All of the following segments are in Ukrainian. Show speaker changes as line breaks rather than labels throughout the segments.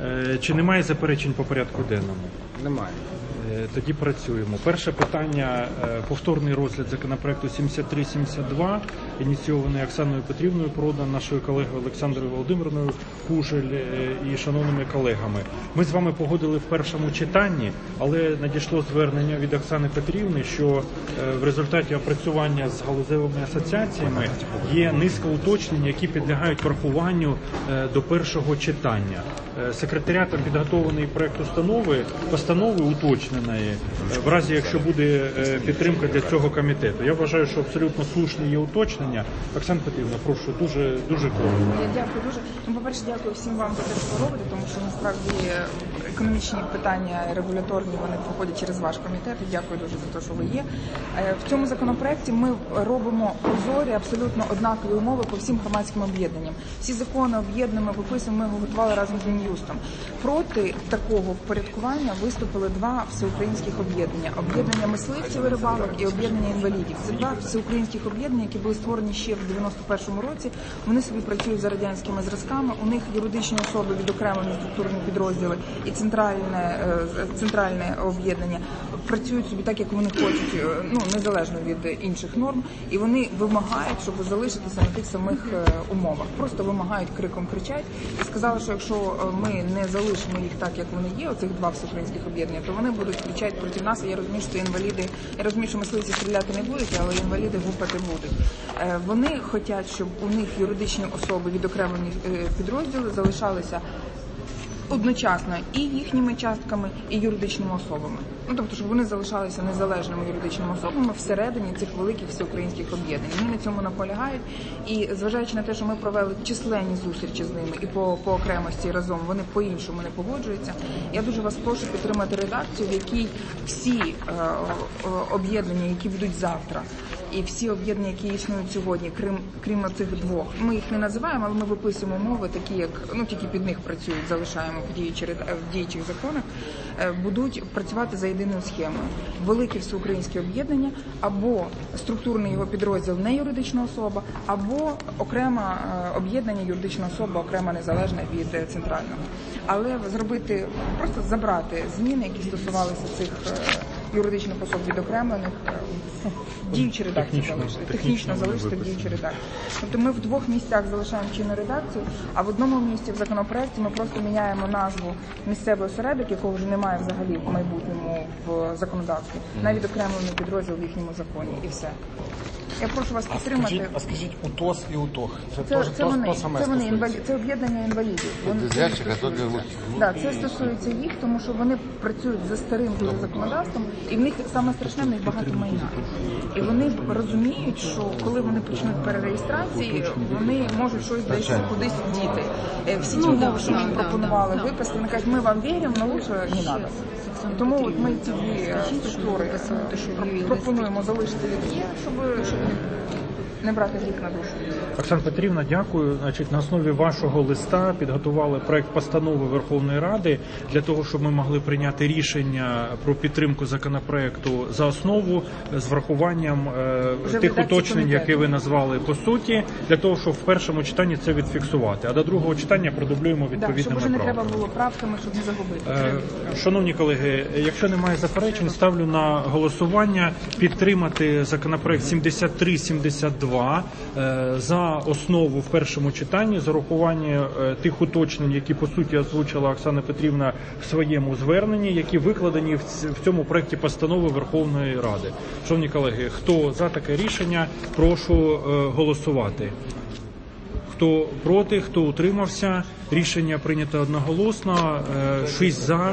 Чи немає заперечень по порядку денному?
Немає.
Тоді працюємо. Перше питання – повторний розгляд законопроекту 7372, ініційований Оксаною Петрівною Продан, нашою колегою Олександрою Володимирівною Кужель і шановними колегами. Ми з вами погодили в першому читанні, але надійшло звернення від Оксани Петрівни, що в результаті опрацювання з галузевими асоціаціями є низка уточнень, які підлягають врахуванню до першого читання. Секретаріатом підготовлений проект постанови уточненої, в разі якщо буде підтримка для цього комітету. Я вважаю, що абсолютно слушні є уточнення. Оксана Петрівна, прошу, дуже коротко.
Я дякую дуже. По-перше, дякую всім вам за те, що ви робите, тому що насправді економічні питання регуляторні, вони проходять через ваш комітет. І дякую дуже за те, що ви є. В цьому законопроекті ми робимо прозорі, абсолютно однакові умови по всім громадським об'єднанням. Всі закони об'єднаними виписуємо, ми його готували разом з Мін'юстом. Проти такого впорядкування виступили два всеукраїнських об'єднання. Об'єднання мисливців і рибалок і об'єднання інвалідів. Це два всеукраїнських об'єднання, які були створені ще в 91-му році. Вони собі працюють за радянськими зразками. У них юридичні особи відокремлені структурні підрозділи і центральне об'єднання працюють собі так, як вони хочуть, незалежно від інших норм. І вони вимагають, щоб залишитися на тих самих умовах. Просто вимагають, криком кричать. І сказали, що якщо ми не залишимо їх так, як вони є, оцих два всеукраїнських об'єднання, то вони будуть кричати проти нас. І я розумію, що інваліди, я розумію, що мисливці стріляти не будуть, але інваліди гупати будуть. Вони хочуть, щоб у них юридичні особи, відокремлені підрозділи залишалися одночасно і їхніми частками, і юридичними особами. Тобто, щоб вони залишалися незалежними юридичними особами всередині цих великих всеукраїнських об'єднань. Вони на цьому наполягають. І зважаючи на те, що ми провели численні зустрічі з ними і по окремості разом, вони по-іншому не погоджуються. Я дуже вас прошу підтримати редакцію, в якій всі об'єднання, які будуть завтра, і всі об'єднання, які існують сьогодні, крім цих двох, ми їх не називаємо, але ми виписуємо умови, такі як, тільки під них працюють, залишаємо в діючих законах, будуть працювати за єдиною схемою. Велике всеукраїнське об'єднання, або структурний його підрозділ не юридична особа, або окрема об'єднання юридична особа, окрема незалежна від центрального. Але просто забрати зміни, які стосувалися цих юридичних особ відокремлених, діючі редакції залишити. Технічно залишити діючі редакції. Тобто ми в двох місцях залишаємо чинну редакцію, а в одному місці в законопроекті ми просто міняємо назву місцевий осередок, якого вже немає взагалі в майбутньому в законодавстві, на відокремлений підрозділ в їхньому законі. І все. Я прошу вас підтримати.
А скажіть, УТОС і УТОХ.
Це об'єднання інвалідів. Це стосується їх, тому що вони працюють за старим законодавством, і в них саме страшне, в них багато майна. І вони розуміють, що коли вони почнуть перереєстрації, вони можуть щось десь кудись діти. Всі ті умови, що ми їм пропонували виписати, вони кажуть, ми вам віримо, але лучше не треба. Тому ми ці дві структури пропонуємо залишити як є, щоб не брати гріх на душу.
Оксана Петрівна, дякую. На основі вашого листа підготували проект постанови Верховної Ради для того, щоб ми могли прийняти рішення про підтримку законопроекту за основу з врахуванням тих уточнень, які ви назвали по суті, для того, щоб в першому читанні це відфіксувати. А до другого читання продублюємо відповідними правками.
Щоб вже не треба було правками, щоб не загубити.
Шановні колеги, якщо немає заперечень, ставлю на голосування підтримати законопроект 7372 за основу в першому читанні, з урахуванням тих уточнень, які по суті озвучила Оксана Петрівна в своєму зверненні, які викладені в цьому проекті постанови Верховної Ради. Шановні колеги, хто за таке рішення, прошу голосувати. Хто проти, хто утримався, рішення прийнято одноголосно, 6 за.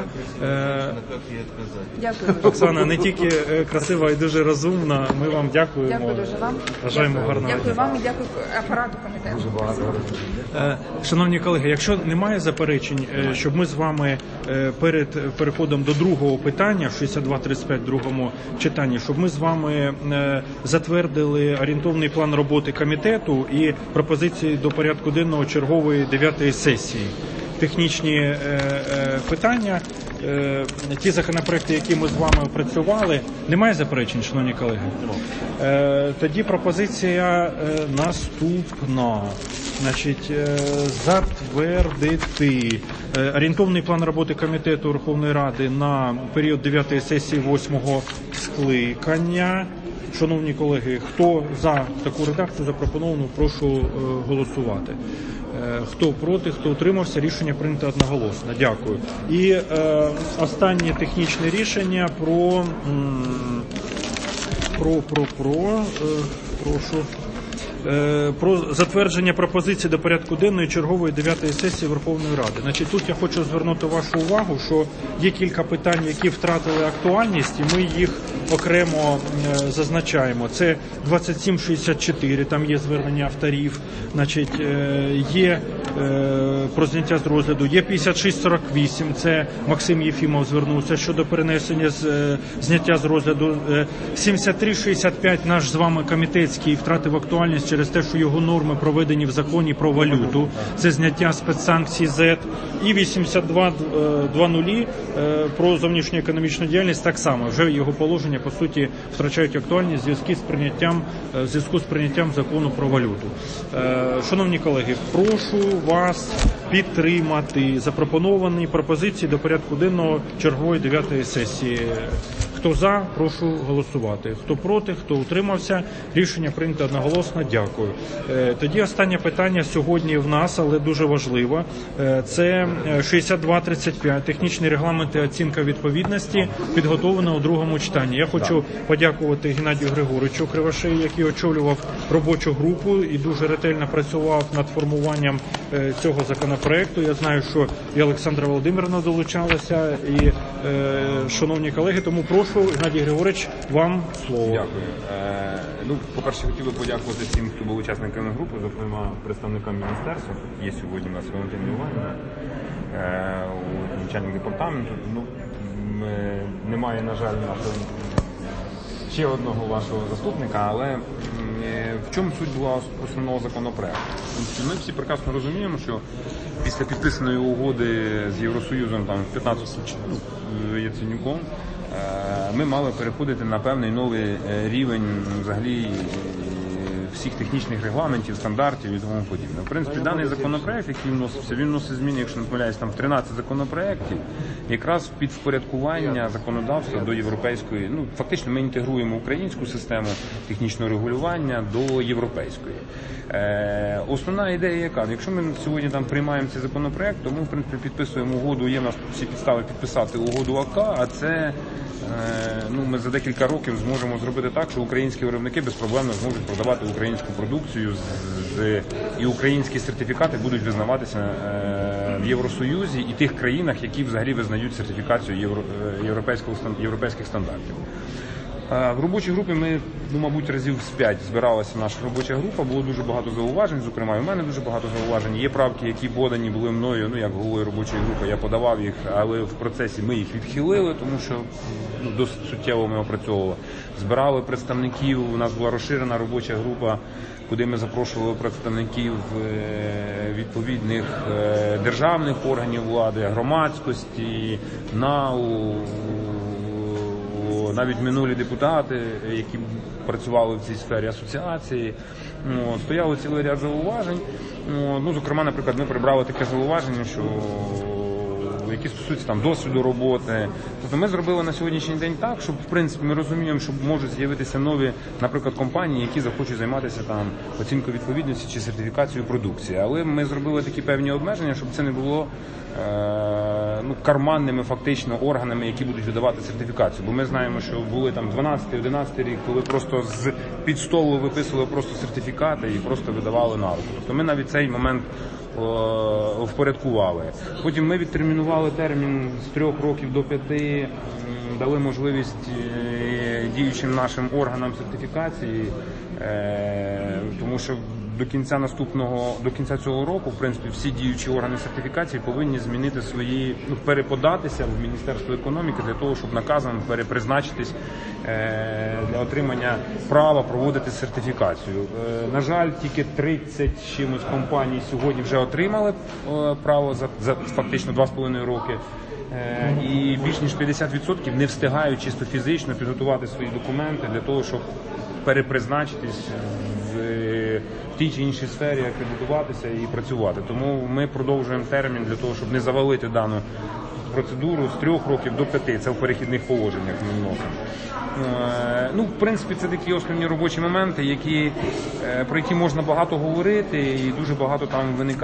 Дякую.
Оксана не тільки красива і дуже розумна, ми вам дякуємо.
Дякую дуже вам.
Бажаємо гарного дня.
Дякую вам і дякую апарату комітету.
Шановні колеги, якщо немає заперечень, щоб ми з вами перед переходом до другого питання, 6235 в другому читанні, щоб ми з вами затвердили орієнтовний план роботи комітету і пропозиції до порядку денного чергової 9-ї сесії. Технічні питання, ті законопроекти, які ми з вами опрацювали. Немає заперечень, шановні колеги? Тоді пропозиція наступна. Затвердити Орієнтовний план роботи Комітету Верховної Ради на період 9-ї сесії 8-го скликання. Шановні колеги, хто за таку редакцію запропоновану, прошу голосувати. Хто проти, хто утримався, рішення прийнято одноголосно. Дякую. І останнє технічне рішення про затвердження пропозицій до порядку денної чергової 9-ї сесії Верховної Ради. Значить, тут я хочу звернути вашу увагу, що є кілька питань, які втратили актуальність, і ми їх окремо зазначаємо. Це 2764, там є звернення авторів, значить, є про зняття з розгляду, є 5648, це Максим Єфімов звернувся щодо перенесення зняття з розгляду. 7365 наш з вами комітетський втратив актуальність через те, що його норми проведені в законі про валюту, це зняття спецсанкцій ЗЕД, і 8220 про зовнішню економічну діяльність так само, вже його положення по суті втрачають актуальність в зв'язку з прийняттям закону про валюту. Шановні колеги, прошу вас підтримати запропоновані пропозиції до порядку денного чергової 9-ї сесії. Хто за, прошу голосувати. Хто проти, хто утримався, рішення прийнято одноголосно. Дякую. Тоді останнє питання сьогодні в нас, але дуже важливо. Це 6235, технічний регламент і оцінка відповідності, підготовлено у другому читанні. Я хочу подякувати Геннадію Григоровичу Кривошею, який очолював робочу групу і дуже ретельно працював над формуванням цього законопроекту. Я знаю, що і Олександра Володимирівна долучалася, і шановні колеги, тому прошу, Геннадій Григорович, вам слово.
Дякую. По-перше, хотів би подякувати всім, хто був учасниками групи, зокрема представникам міністерства. Є сьогодні у нас Валентина Іванівна, начальник департаменту. Немає, на жаль, нашого ще одного вашого заступника, але в чому суть була основного законопроекту? Ми всі прекрасно розуміємо, що після підписаної угоди з Євросоюзом там 15 Яценюком ми мали переходити на певний новий рівень взагалі всіх технічних регламентів, стандартів і тому подібне. В принципі, даний законопроект, який вносився, він вносить зміни, якщо не помиляюсь, там в 13 законопроєктів, якраз під впорядкування законодавства до європейської. Фактично ми інтегруємо українську систему технічного регулювання до європейської. Основна ідея яка? Якщо ми сьогодні там приймаємо цей законопроект, то ми, в принципі, підписуємо угоду, є в нас всі підстави підписати угоду АК, а це ми за декілька років зможемо зробити так, що українські виробники безпроблемно зможуть продавати українську продукцію і українські сертифікати будуть визнаватися в Євросоюзі і тих країнах, які взагалі визнають сертифікацію європейських стандартів. В робочій групі ми, мабуть, разів з 5 збиралася наша робоча група, було дуже багато зауважень, зокрема і в мене дуже багато зауважень. Є правки, які подані були мною, як головою робочої групи, я подавав їх, але в процесі ми їх відхилили, тому що досить суттєво ми опрацьовували. Збирали представників, у нас була розширена робоча група, куди ми запрошували представників відповідних державних органів влади, громадськості, НАУ, навіть минулі депутати, які працювали в цій сфері асоціації, стояли цілий ряд зауважень. Зокрема, наприклад, ми прибрали таке зауваження, що які стосуються там досвіду роботи. Тобто ми зробили на сьогоднішній день так, щоб, в принципі, ми розуміємо, що можуть з'явитися нові, наприклад, компанії, які захочуть займатися там оцінкою відповідності чи сертифікацією продукції. Але ми зробили такі певні обмеження, щоб це не було карманними фактично органами, які будуть видавати сертифікацію. Бо ми знаємо, що були там 12-11 рік, коли просто з-під столу виписували просто сертифікати і просто видавали на руку. Тобто ми навіть цей момент впорядкували. Потім ми відтермінували термін з 3 років до 5, дали можливість діючим нашим органам сертифікації, тому що до кінця цього року, в принципі, всі діючі органи сертифікації повинні змінити свої, переподатися в Міністерство економіки для того, щоб наказом перепризначитись для отримання права проводити сертифікацію. На жаль, тільки 30 чимось компаній сьогодні вже отримали право за фактично 2,5 роки. І більш ніж 50% не встигають чисто фізично підготувати свої документи для того, щоб перепризначитись тій чи іншій сфері акредитуватися і працювати. Тому ми продовжуємо термін для того, щоб не завалити дану процедуру з 3 років до 5. Це в перехідних положеннях ми вносимо. Ну, в принципі, це такі основні робочі моменти, про які можна багато говорити, і дуже багато там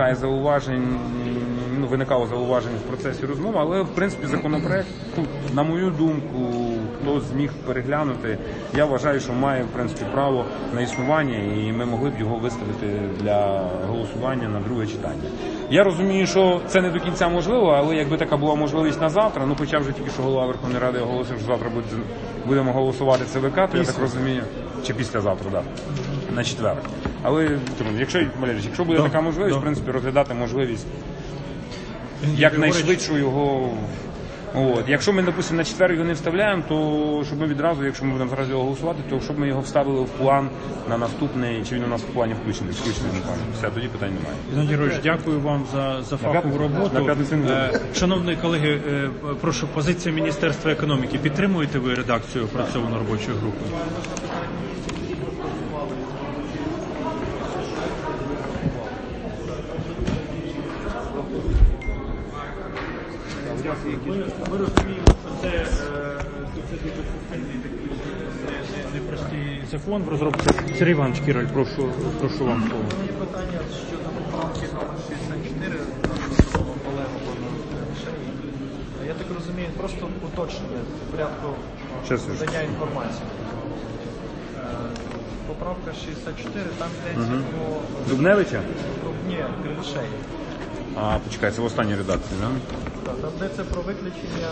виникало зауважень в процесі розмови, але, в принципі, законопроект, на мою думку, хто зміг переглянути, я вважаю, що має, в принципі, право на існування, і ми могли б його виставити для голосування на друге читання. Я розумію, що це не до кінця можливо, але якби така була можливість на завтра, хоча вже тільки що голова Верховної Ради оголосив, що завтра будемо голосувати ЦВК, то я так розумію, чи післязавтра, так, на четвер. Але, якщо буде така можливість, в принципі, розглядати можливість якнайшвидше його. Якщо ми, допустимо, на четвер його не вставляємо, то щоб ми відразу, якщо ми будемо зараз його голосувати, то щоб ми його вставили в план на наступний, чи він у нас в плані включений, все, тоді питань немає.
Геннадій Григорович, дякую вам за фахову роботу. Шановні колеги, прошу, позиція Міністерства економіки. Підтримуєте ви редакцію опрацьованої робочої групи? Ми розуміємо, що це дуже сильний такий непростий закон в розробці. Сергій Іванович Кіраль, прошу вам слово.
Питання щодо поправки номер 64 Олега Павловича. Я так розумію, просто уточнення в порядку надання інформації. Поправка 64, там йдеться про...
Дубневича?
Ні, Кривошеї.
Почекай, це в останній редакції, так?
Так, там йдеться про виключення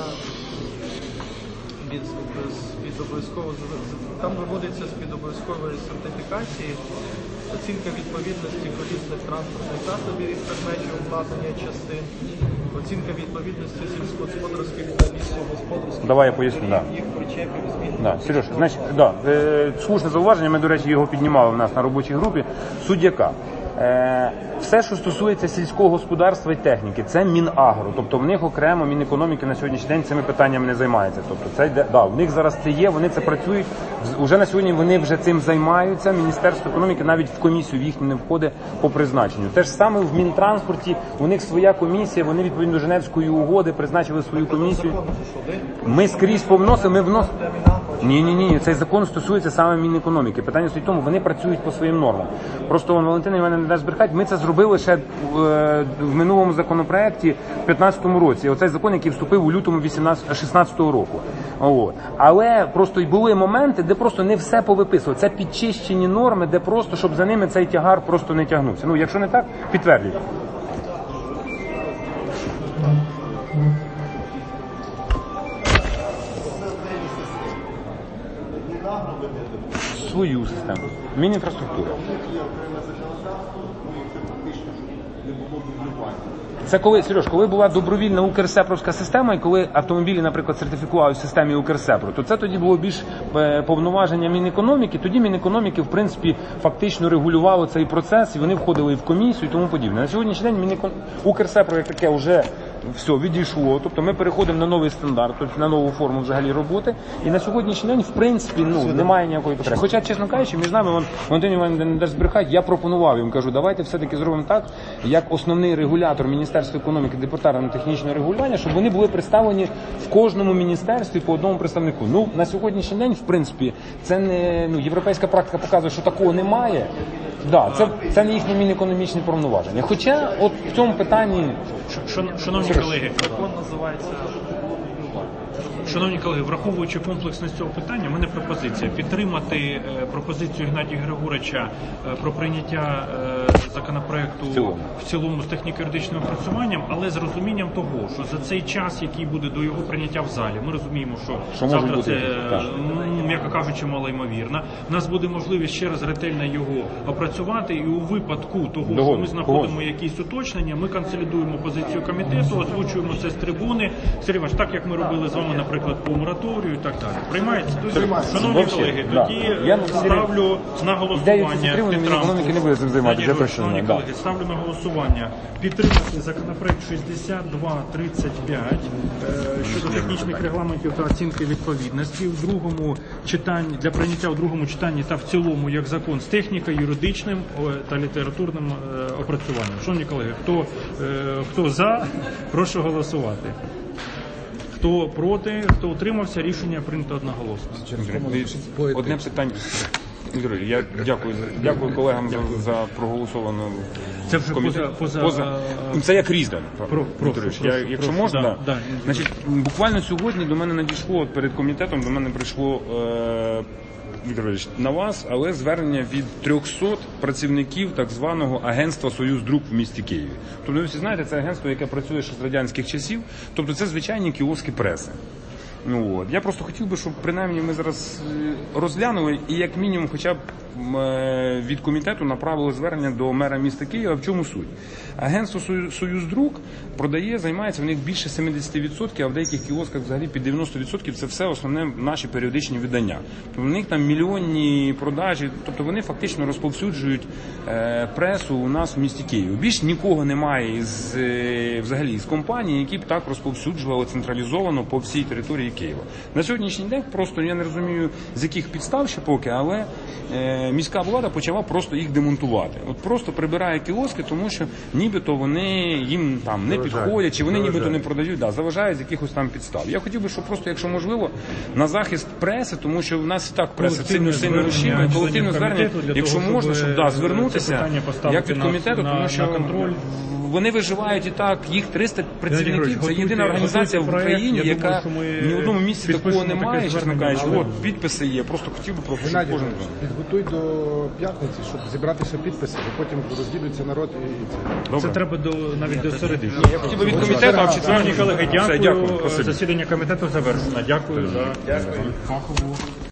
від обов'язкового, там виводиться з-під обов'язкової сертифікації оцінка відповідності колісних транспортних засобів із предметів обладнання частин, оцінка відповідності сільськогосподарських та лісогосподарських.
Давай я поясню,
їх причепів, змін.
Сереж, значить, слушне зауваження, ми, до речі, його піднімали в нас на робочій групі. Суть яка? Все, що стосується сільського господарства і техніки, це Мінагро. Тобто в них окремо Мінекономіки на сьогоднішній день цими питаннями не займається. Тобто це йде, в них зараз це є, вони це працюють. Уже на сьогодні вони вже цим займаються. Міністерство економіки навіть в комісію в їхню не входить по призначенню. Те ж саме в Мінтранспорті, у них своя комісія, вони відповідно до Женевської угоди призначили свою комісію. Ми скрізь повносимо, ми вносимо. Ні, цей закон стосується саме Мінекономіки. Питання стоїть в тому, вони працюють по своїм нормам. Просто Валентина Івановна не дасть брехати, ми це зробили ще в минулому законопроекті в 2015 році. Оцей закон, який вступив у лютому 2016 року. Але просто й були моменти, де просто не все повиписували. Це підчищені норми, де просто, щоб за ними цей тягар просто не тягнувся. Якщо не так, підтвердіть. Свою систему. Мінінфраструктура. Це коли, Сереж, коли була добровільна Укрсепровська система, і коли автомобілі, наприклад, сертифікували в системі Укрсепру, то це тоді було більш повноваження Мінекономіки. Тоді Мінекономіки, в принципі, фактично регулювало цей процес, і вони входили в комісію і тому подібне. На сьогоднішній день Укрсепро як таке вже все відійшло, тобто ми переходимо на новий стандарт, тобто на нову форму взагалі роботи, і на сьогоднішній день, в принципі, немає ніякої потреби. Хоча, чесно кажучи, між нами, Валентин Іванович не дасть брехати, я пропонував їм, кажу, давайте все-таки зробимо так, як основний регулятор Міністерства економіки, департамент технічного регулювання, щоб вони були представлені в кожному міністерстві по одному представнику. На сьогоднішній день, в принципі, це не, європейська практика показує, що такого немає. Це не їхні мінекономічні повноваження. Хоча, от в цьому питанні...
Шановні колеги, враховуючи комплексність цього питання, в мене пропозиція підтримати пропозицію Геннадія Григоровича про прийняття законопроекту в цілому з техніко-юридичним опрацюванням, але з розумінням того, що за цей час, який буде до його прийняття в залі, ми розуміємо, що завтра це, м'яко кажучи, малоймовірно. У нас буде можливість ще раз ретельно його опрацювати, і у випадку того, що ми знаходимо якісь уточнення, ми консолідуємо позицію комітету, озвучуємо це з трибуни. Сергій Іванович, так як ми робили з вами, наприклад, по мораторію і так далі. Приймається? Шановні колеги, тоді ставлю на голосування.
Економіки не буде цим займатися.
Шановні колеги, ставлю на голосування підтримати законопроект 6235 щодо технічних регламентів та оцінки відповідності в другому читанні для прийняття у другому читанні та в цілому як закон з техніко-юридичним та літературним опрацюванням. Шановні колеги, хто за, прошу голосувати. Хто проти, хто утримався, рішення прийнято одноголосно.
Одне питання. Я дякую колегам за проголосовану.
Це вже поза...
Це як різне. Якщо можна,
да.
Значить, буквально сьогодні до мене надійшло, перед комітетом до мене прийшло Вікторович, на вас, але звернення від 300 працівників так званого агентства «Союздрuk» в місті Києві. Тобто ви всі знаєте, це агентство, яке працює ще з радянських часів, тобто це звичайні кіоски преси. Я просто хотів би, щоб принаймні ми зараз розглянули і як мінімум хоча б від комітету направили звернення до мера міста Києва. В чому суть? Агентство «Союздрuk» продає, займається в них більше 70%, а в деяких кіосках взагалі під 90% це все основне наші періодичні видання. Тобто в них там мільйонні продажі, тобто вони фактично розповсюджують пресу у нас в місті Києві. Більш нікого немає взагалі з компаній, які б так розповсюджували централізовано по всій території Києва. На сьогоднішній день просто я не розумію, з яких підстав ще поки, але міська влада почала просто їх демонтувати. От просто прибирає кіоски, тому що нібито вони їм там не підходять, чи вони нібито не продають, заважають з якихось там підстав. Я хотів би, щоб просто, якщо можливо, на захист преси, тому що в нас і так преса сильно розчинена, колективне звернення, якщо можна, щоб звернутися, як від комітету, тому що вони виживають і так, їх 300 працівників, це єдина організація в Україні, яка ні в одному місці такого немає, чесно кажучи, от підписи є, просто хотів би просто, щоб кожен...
Підготуй до п'ятниці, щоб зібратися підписи, бо потім розділиться народ і це.
Це треба навіть до середи.
Я хотів би від комітету, а в четвертій,
колеги, дякую. Засідання комітету завершено. Дякую за фахову